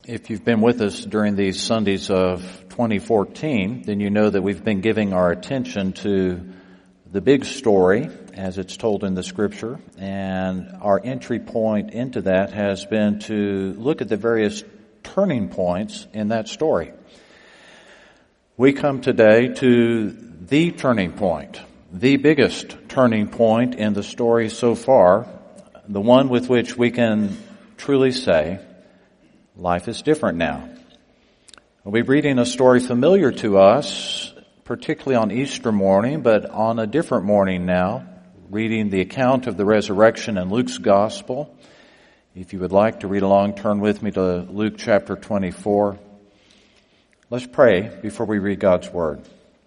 If you've been with us during these Sundays of 2014, then you know that we've been giving our attention to the big story as it's told in the Scripture, and our entry point into that has been to look at the various turning points in that story. We come today to the turning point, the biggest turning point in the story so far, the one with which we can truly say, life is different now. We'll be reading a story familiar to us, particularly on Easter morning, but on a different morning now, reading the account of the resurrection in Luke's Gospel. If you would like to read along, turn with me to Luke chapter 24. Let's pray before we read God's Word.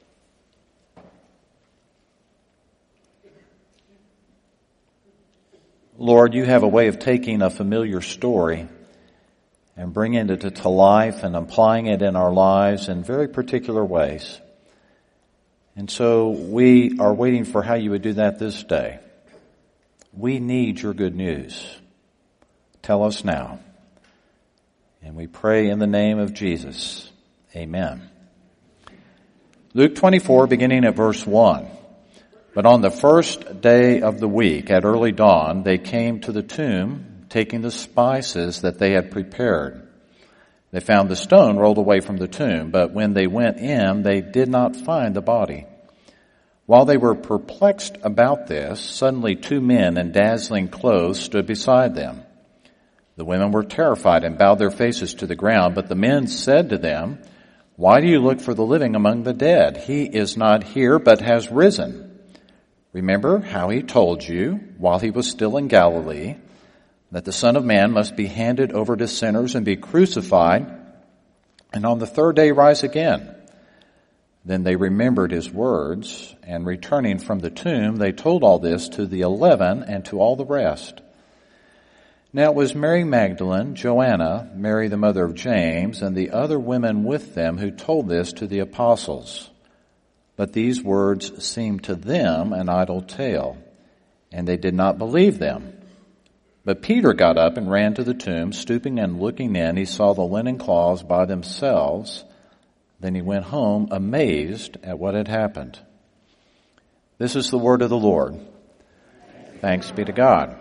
Lord, you have a way of taking a familiar story and bringing it to life and applying it in our lives in very particular ways. And so we are waiting for how you would do that this day. We need your good news. Tell us now. And we pray in the name of Jesus. Amen. Luke 24, beginning at verse 1. But on the first day of the week, at early dawn, they came to the tomb, taking the spices that they had prepared. They found the stone rolled away from the tomb, but when they went in, they did not find the body. While they were perplexed about this, suddenly two men in dazzling clothes stood beside them. The women were terrified and bowed their faces to the ground, but the men said to them, "Why do you look for the living among the dead? He is not here, but has risen. Remember how he told you, while he was still in Galilee, that the Son of Man must be handed over to sinners and be crucified, and on the third day rise again." Then they remembered his words, and returning from the tomb, they told all this to the 11 and to all the rest. Now it was Mary Magdalene, Joanna, Mary the mother of James, and the other women with them who told this to the apostles. But these words seemed to them an idle tale, and they did not believe them. But Peter got up and ran to the tomb. Stooping and looking in, he saw the linen cloths by themselves. Then he went home amazed at what had happened. This is the word of the Lord. Thanks be to God.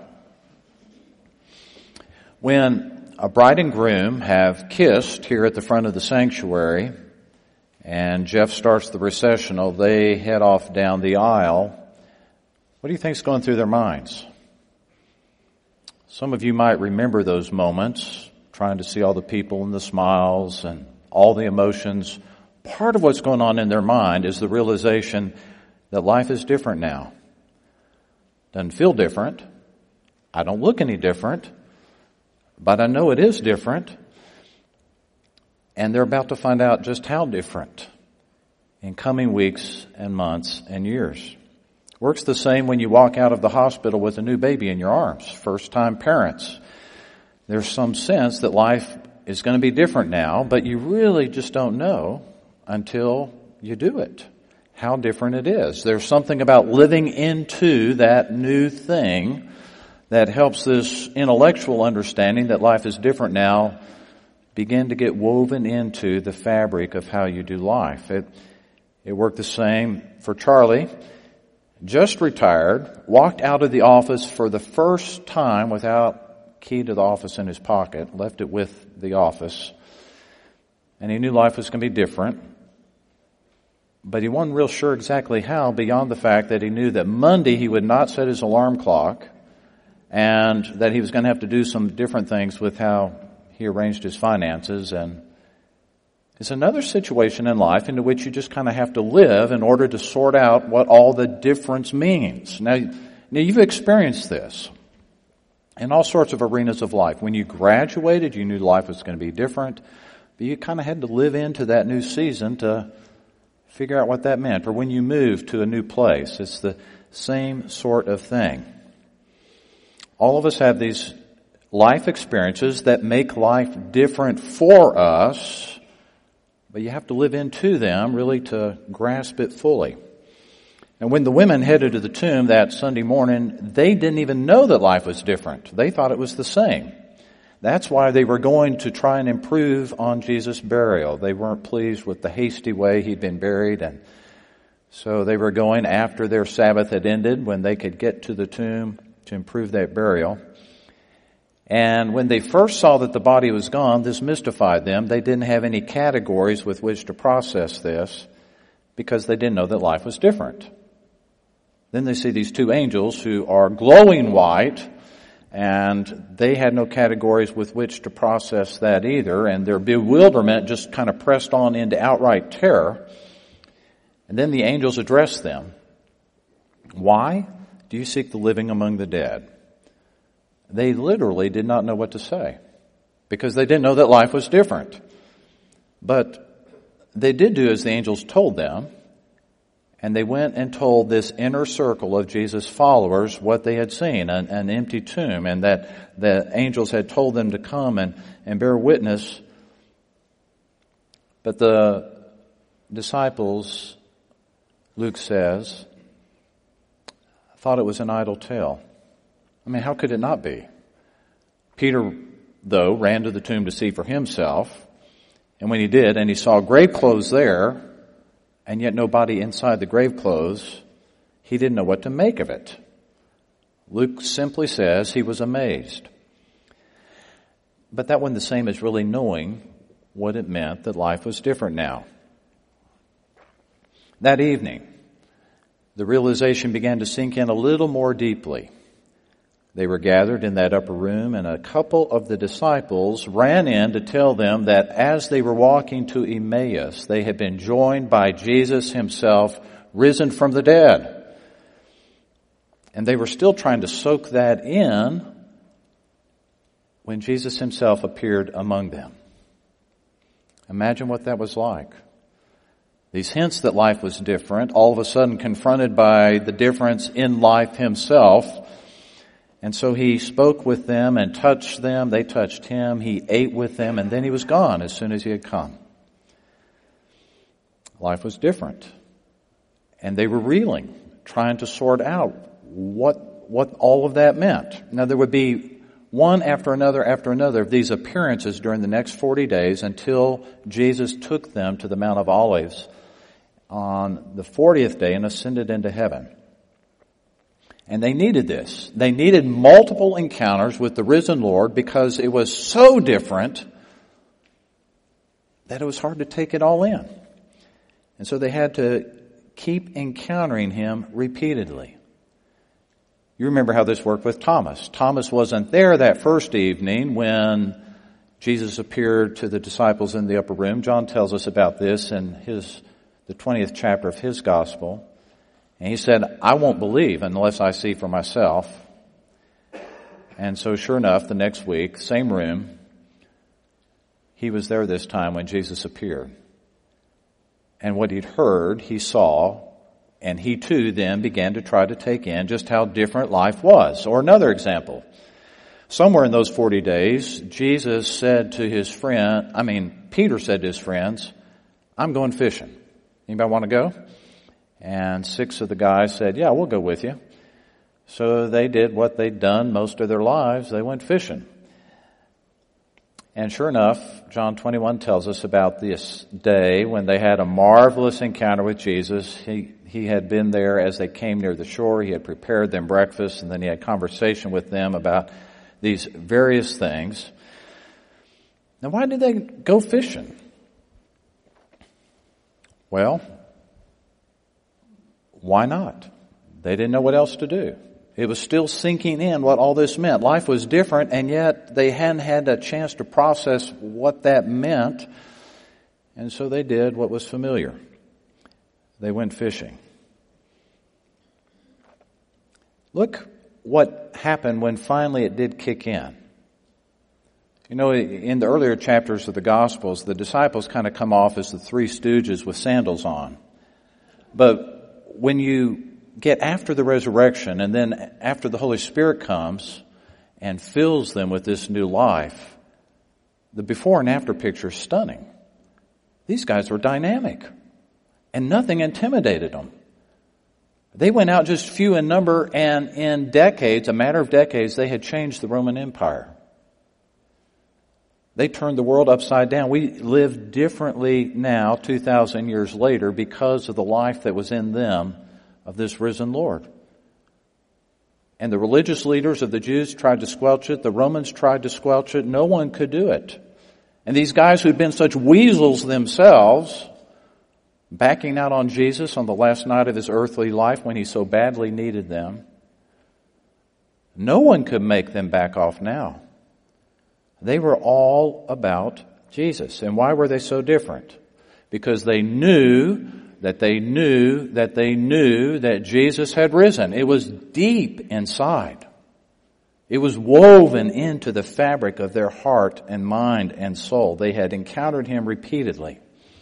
When a bride and groom have kissed here at the front of the sanctuary, and Jeff starts the recessional, they head off down the aisle. What do you think's going through their minds? Some of you might remember those moments, trying to see all the people and the smiles and all the emotions. Part of what's going on in their mind is the realization that life is different now. Doesn't feel different. I don't look any different, but I know it is different. And they're about to find out just how different in coming weeks and months and years. Works the same when you walk out of the hospital with a new baby in your arms. First-time parents. There's some sense that life is going to be different now, but you really just don't know until you do it, how different it is. There's something about living into that new thing that helps this intellectual understanding that life is different now begin to get woven into the fabric of how you do life. It worked the same for Charlie. Just retired, walked out of the office for the first time without key to the office in his pocket, left it with the office, and he knew life was going to be different, but he wasn't real sure exactly how, beyond the fact that he knew that Monday he would not set his alarm clock, and that he was going to have to do some different things with how he arranged his finances. And it's another situation in life into which you just kind of have to live in order to sort out what all the difference means. Now you've experienced this in all sorts of arenas of life. When you graduated, you knew life was going to be different, but you kind of had to live into that new season to figure out what that meant. Or when you moved to a new place, it's the same sort of thing. All of us have these life experiences that make life different for us, but you have to live into them really to grasp it fully. And when the women headed to the tomb that Sunday morning, they didn't even know that life was different. They thought it was the same. That's why they were going to try and improve on Jesus' burial. They weren't pleased with the hasty way he'd been buried, and so they were going after their Sabbath had ended, when they could get to the tomb, to improve that burial. And when they first saw that the body was gone, this mystified them. They didn't have any categories with which to process this, because they didn't know that life was different. Then they see these two angels who are glowing white, and they had no categories with which to process that either, and their bewilderment just kind of pressed on into outright terror. And then the angels addressed them. Why do you seek the living among the dead? They literally did not know what to say, because they didn't know that life was different. But they did do as the angels told them, and they went and told this inner circle of Jesus' followers what they had seen, an empty tomb, and that the angels had told them to come and bear witness. But the disciples, Luke says, thought it was an idle tale. I mean, how could it not be? Peter, though, ran to the tomb to see for himself, and when he did, and he saw grave clothes there, and yet no body inside the grave clothes, he didn't know what to make of it. Luke simply says he was amazed. But that wasn't the same as really knowing what it meant that life was different now. That evening, the realization began to sink in a little more deeply. They were gathered in that upper room, and a couple of the disciples ran in to tell them that as they were walking to Emmaus, they had been joined by Jesus himself, risen from the dead. And they were still trying to soak that in when Jesus himself appeared among them. Imagine what that was like. These hints that life was different, all of a sudden confronted by the difference in life himself. And so he spoke with them and touched them. They touched him. He ate with them, and then he was gone as soon as he had come. Life was different. And they were reeling, trying to sort out what all of that meant. Now, there would be one after another of these appearances during the next 40 days until Jesus took them to the Mount of Olives on the 40th day and ascended into heaven. And they needed this. They needed multiple encounters with the risen Lord because it was so different that it was hard to take it all in. And so they had to keep encountering him repeatedly. You remember how this worked with Thomas. Thomas wasn't there that first evening when Jesus appeared to the disciples in the upper room. John tells us about this in the 20th chapter of his gospel. And he said, I won't believe unless I see for myself. And so sure enough, the next week, same room, he was there this time when Jesus appeared. And what he'd heard, he saw, and he too then began to try to take in just how different life was. Or another example. Somewhere in those 40 days, Jesus said to Peter said to his friends, I'm going fishing. Anybody want to go? And 6 of the guys said, yeah, we'll go with you. So they did what they'd done most of their lives. They went fishing. And sure enough, John 21 tells us about this day when they had a marvelous encounter with Jesus. He had been there as they came near the shore. He had prepared them breakfast, and then he had conversation with them about these various things. Now, why did they go fishing? Well, why not? They didn't know what else to do. It was still sinking in what all this meant. Life was different, and yet they hadn't had a chance to process what that meant. And so they did what was familiar. They went fishing. Look what happened when finally it did kick in. You know, in the earlier chapters of the Gospels, the disciples kind of come off as the three stooges with sandals on. But when you get after the resurrection and then after the Holy Spirit comes and fills them with this new life, the before and after picture is stunning. These guys were dynamic and nothing intimidated them. They went out just few in number, and in decades, a matter of decades, they had changed the Roman Empire. They turned the world upside down. We live differently now, 2,000 years later, because of the life that was in them of this risen Lord. And the religious leaders of the Jews tried to squelch it. The Romans tried to squelch it. No one could do it. And these guys who'd been such weasels themselves, backing out on Jesus on the last night of his earthly life when he so badly needed them, no one could make them back off now. They were all about Jesus. And why were they so different? Because they knew that Jesus had risen. It was deep inside. It was woven into the fabric of their heart and mind and soul. They had encountered him repeatedly.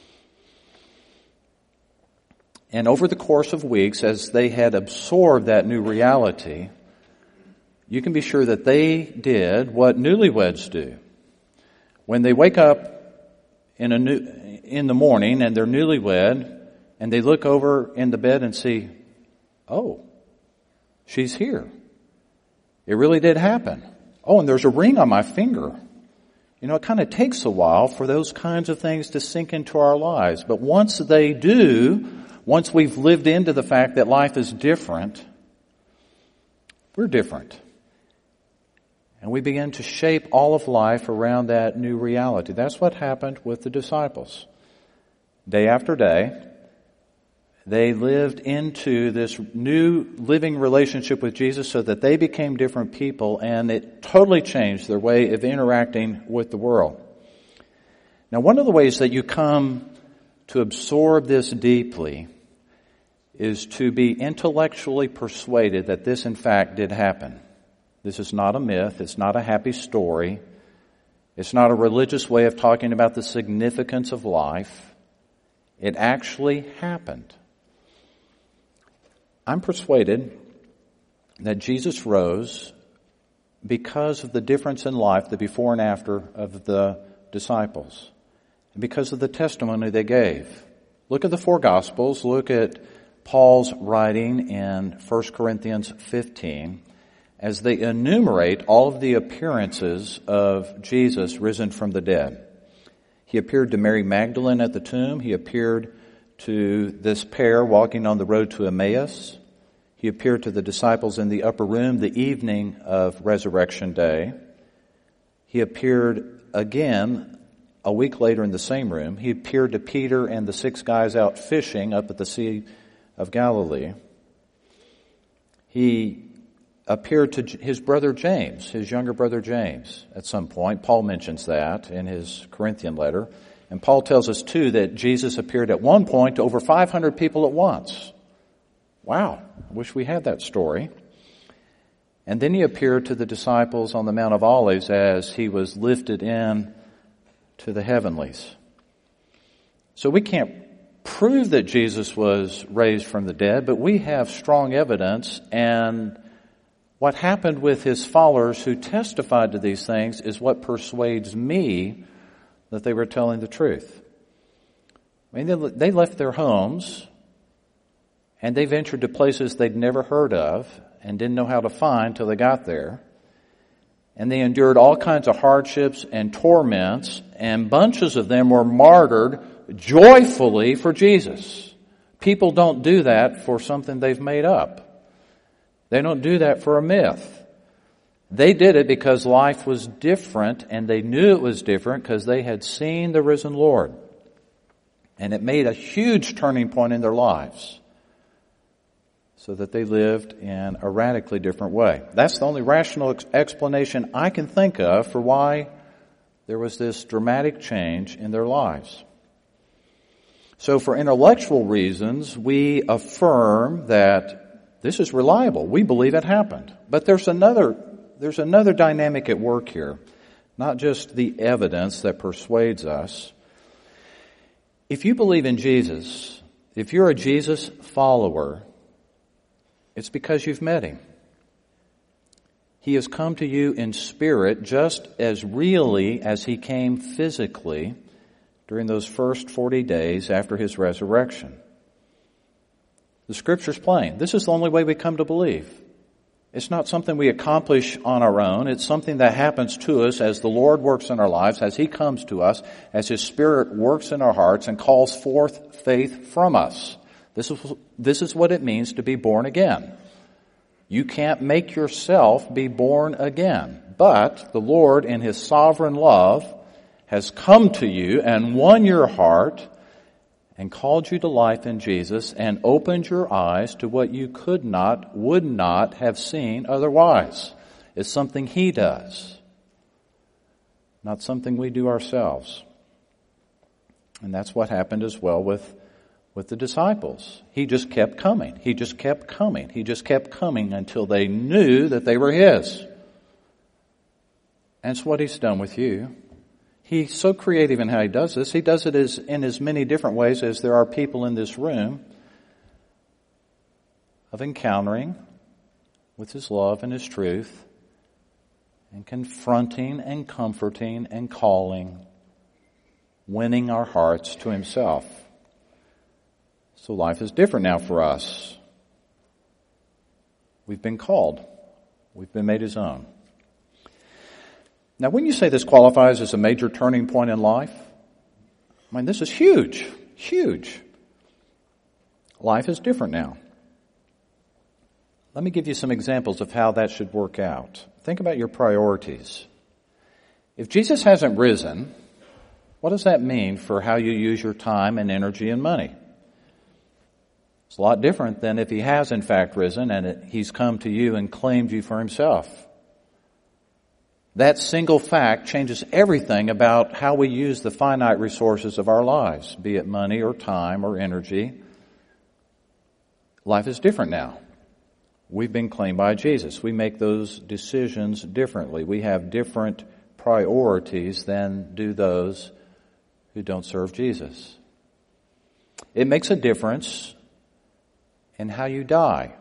And over the course of weeks, as they had absorbed that new reality, you can be sure that they did what newlyweds do. When they wake up in the morning and they're newlywed and they look over in the bed and see, oh, she's here. It really did happen. Oh, and there's a ring on my finger. You know, it kind of takes a while for those kinds of things to sink into our lives. But once they do, once we've lived into the fact that life is different, we're different. And we begin to shape all of life around that new reality. That's what happened with the disciples. Day after day, they lived into this new living relationship with Jesus so that they became different people, and it totally changed their way of interacting with the world. Now, one of the ways that you come to absorb this deeply is to be intellectually persuaded that this in fact did happen. This is not a myth. It's not a happy story. It's not a religious way of talking about the significance of life. It actually happened. I'm persuaded that Jesus rose because of the difference in life, the before and after of the disciples, and because of the testimony they gave. Look at the four Gospels. Look at Paul's writing in 1 Corinthians 15. As they enumerate all of the appearances of Jesus risen from the dead. He appeared to Mary Magdalene at the tomb. He appeared to this pair walking on the road to Emmaus. He appeared to the disciples in the upper room the evening of Resurrection Day. He appeared again a week later in the same room. He appeared to Peter and the 6 guys out fishing up at the Sea of Galilee. He appeared to his brother James, his younger brother James, at some point. Paul mentions that in his Corinthian letter. And Paul tells us, too, that Jesus appeared at one point to over 500 people at once. Wow, I wish we had that story. And then he appeared to the disciples on the Mount of Olives as he was lifted in to the heavenlies. So we can't prove that Jesus was raised from the dead, but we have strong evidence, and what happened with his followers who testified to these things is what persuades me that they were telling the truth. I mean, they left their homes and they ventured to places they'd never heard of and didn't know how to find till they got there. And they endured all kinds of hardships and torments, and bunches of them were martyred joyfully for Jesus. People don't do that for something they've made up. They don't do that for a myth. They did it because life was different, and they knew it was different because they had seen the risen Lord. And it made a huge turning point in their lives so that they lived in a radically different way. That's the only rational explanation I can think of for why there was this dramatic change in their lives. So for intellectual reasons, we affirm that this is reliable. We believe it happened. But there's another dynamic at work here. Not just the evidence that persuades us. If you believe in Jesus, if you're a Jesus follower, it's because you've met him. He has come to you in spirit just as really as he came physically during those first 40 days after his resurrection. The Scripture's plain. This is the only way we come to believe. It's not something we accomplish on our own. It's something that happens to us as the Lord works in our lives, as He comes to us, as His Spirit works in our hearts and calls forth faith from us. This is what it means to be born again. You can't make yourself be born again, but the Lord in His sovereign love has come to you and won your heart and called you to life in Jesus and opened your eyes to what you would not have seen otherwise. It's something He does, not something we do ourselves. And that's what happened as well with the disciples. He just kept coming. He just kept coming. He just kept coming until they knew that they were His. And it's what He's done with you. He's so creative in how He does this. He does it in as many different ways as there are people in this room of encountering with His love and His truth and confronting and comforting and calling, winning our hearts to Himself. So life is different now for us. We've been called. We've been made His own. Now, when you say this qualifies as a major turning point in life, I mean, this is huge, huge. Life is different now. Let me give you some examples of how that should work out. Think about your priorities. If Jesus hasn't risen, what does that mean for how you use your time and energy and money? It's a lot different than if He has in fact risen and He's come to you and claimed you for Himself. That single fact changes everything about how we use the finite resources of our lives, be it money or time or energy. Life is different now. We've been claimed by Jesus. We make those decisions differently. We have different priorities than do those who don't serve Jesus. It makes a difference in how you die.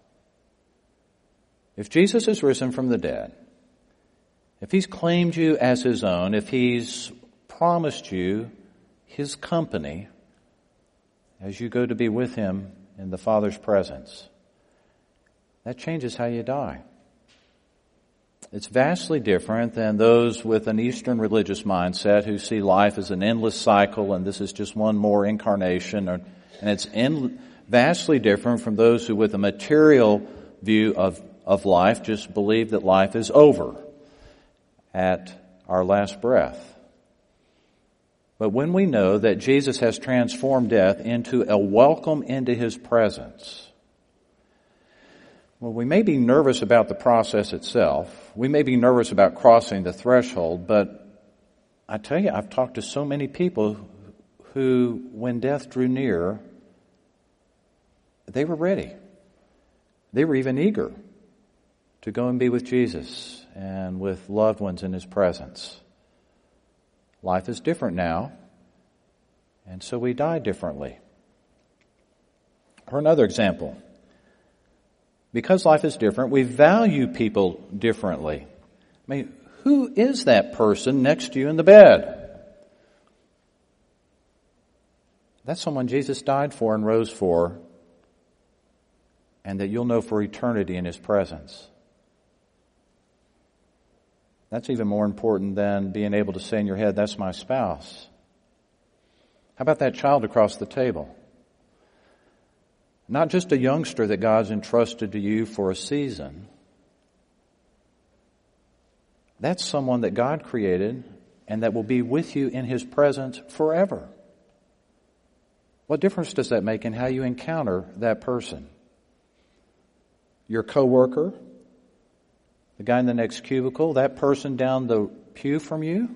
If Jesus is risen from the dead, if He's claimed you as His own, if He's promised you His company as you go to be with Him in the Father's presence, that changes how you die. It's vastly different than those with an Eastern religious mindset who see life as an endless cycle and this is just one more incarnation, and it's vastly different from those who with a material view of life just believe that life is over at our last breath. But when we know that Jesus has transformed death into a welcome into His presence, well, we may be nervous about the process itself. We may be nervous about crossing the threshold, but I tell you, I've talked to so many people who, when death drew near, they were ready. They were even eager to go and be with Jesus and with loved ones in His presence. Life is different now, and so we die differently. Or another example. Because life is different, we value people differently. I mean, who is that person next to you in the bed? That's someone Jesus died for and rose for, and that you'll know for eternity in His presence. That's even more important than being able to say in your head, that's my spouse. How about that child across the table? Not just a youngster that God's entrusted to you for a season. That's someone that God created and that will be with you in His presence forever. What difference does that make in how you encounter that person? Your coworker, the guy in the next cubicle, that person down the pew from you?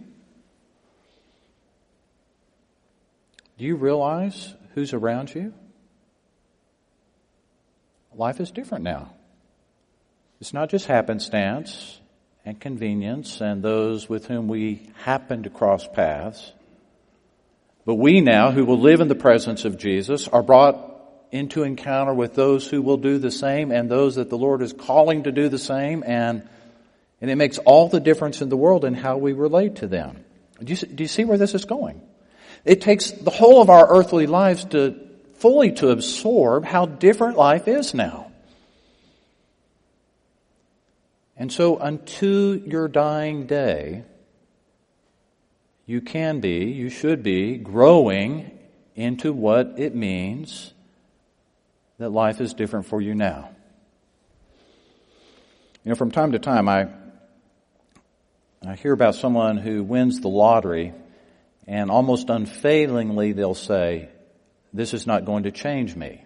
Do you realize who's around you? Life is different now. It's not just happenstance and convenience and those with whom we happen to cross paths. But we now, who will live in the presence of Jesus, are brought into encounter with those who will do the same and those that the Lord is calling to do the same, and it makes all the difference in the world in how we relate to them. Do you see where this is going? It takes the whole of our earthly lives to fully to absorb how different life is now. And so unto your dying day, you should be growing into what it means that life is different for you now. You know, from time to time, I hear about someone who wins the lottery, and almost unfailingly they'll say, "This is not going to change me."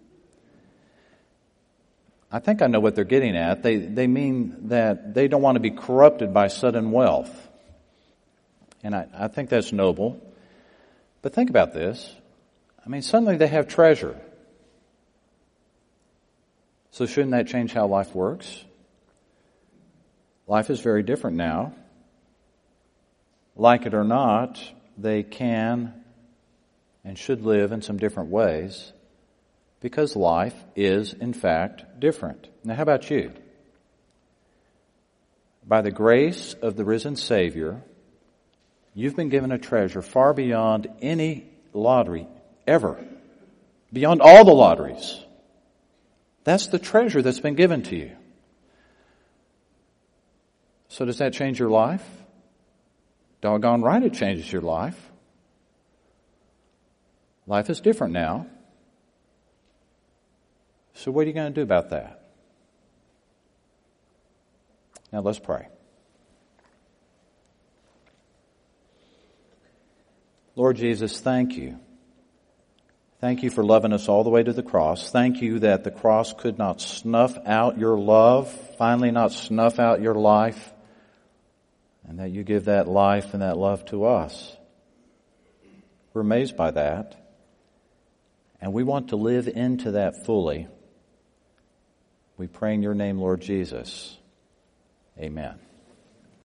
I think I know what they're getting at. They mean that they don't want to be corrupted by sudden wealth. And I think that's noble. But think about this. I mean, suddenly they have treasure. So shouldn't that change how life works? Life is very different now. Like it or not, they can and should live in some different ways because life is, in fact, different. Now, how about you? By the grace of the risen Savior, you've been given a treasure far beyond any lottery ever, beyond all the lotteries. That's the treasure that's been given to you. So does that change your life? Doggone right it changes your life. Life is different now. So what are you going to do about that? Now let's pray. Lord Jesus, thank you. Thank you for loving us all the way to the cross. Thank you that the cross could not snuff out your love, finally not snuff out your life, and that you give that life and that love to us. We're amazed by that, and we want to live into that fully. We pray in your name, Lord Jesus. Amen.